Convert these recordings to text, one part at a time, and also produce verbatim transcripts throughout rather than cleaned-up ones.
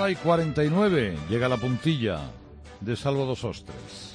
hora y cuarenta y nueve. Llega la puntilla de Salvo dos Ostres.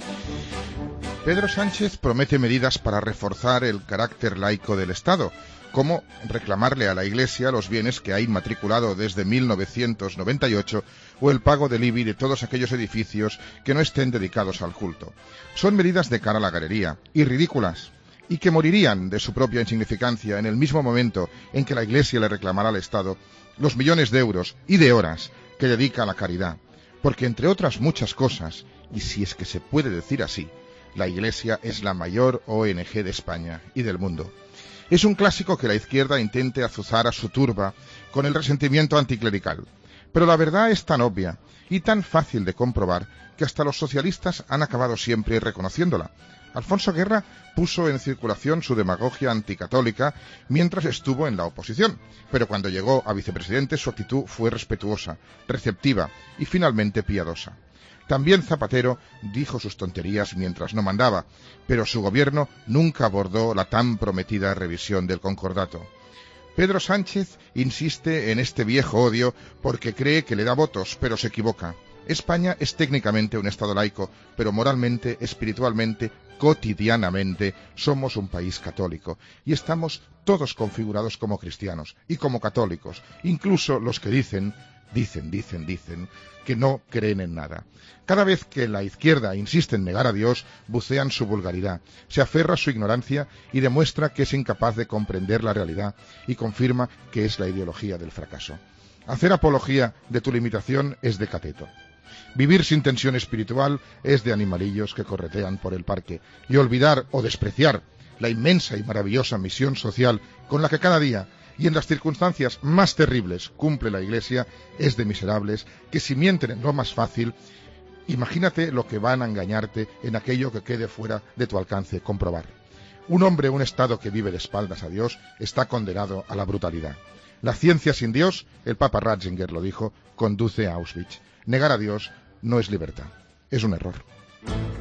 Pedro Sánchez promete medidas para reforzar el carácter laico del Estado, como reclamarle a la Iglesia los bienes que ha inmatriculado desde mil novecientos noventa y ocho o el pago del I B I de todos aquellos edificios que no estén dedicados al culto. Son medidas de cara a la galería y ridículas, y que morirían de su propia insignificancia en el mismo momento en que la Iglesia le reclamara al Estado los millones de euros y de horas que dedica a la caridad, porque entre otras muchas cosas, y si es que se puede decir así, la Iglesia es la mayor O N G de España y del mundo. Es un clásico que la izquierda intente azuzar a su turba con el resentimiento anticlerical, pero la verdad es tan obvia y tan fácil de comprobar que hasta los socialistas han acabado siempre reconociéndola. Alfonso Guerra puso en circulación su demagogia anticatólica mientras estuvo en la oposición, pero cuando llegó a vicepresidente su actitud fue respetuosa, receptiva y finalmente piadosa. También Zapatero dijo sus tonterías mientras no mandaba, pero su gobierno nunca abordó la tan prometida revisión del concordato. Pedro Sánchez insiste en este viejo odio porque cree que le da votos, pero se equivoca. España es técnicamente un Estado laico, pero moralmente, espiritualmente, cotidianamente somos un país católico y estamos todos configurados como cristianos y como católicos, incluso los que dicen, dicen, dicen, dicen que no creen en nada. Cada vez que la izquierda insiste en negar a Dios, bucean su vulgaridad, se aferra a su ignorancia y demuestra que es incapaz de comprender la realidad y confirma que es la ideología del fracaso. Hacer apología de tu limitación es de cateto. Vivir sin tensión espiritual es de animalillos que corretean por el parque. Y olvidar o despreciar la inmensa y maravillosa misión social con la que cada día y en las circunstancias más terribles cumple la Iglesia es de miserables que si mienten en lo más fácil, imagínate lo que van a engañarte en aquello que quede fuera de tu alcance comprobar. Un hombre, un Estado que vive de espaldas a Dios está condenado a la brutalidad. La ciencia sin Dios, el Papa Ratzinger lo dijo, conduce a Auschwitz. Negar a Dios no es libertad, es un error.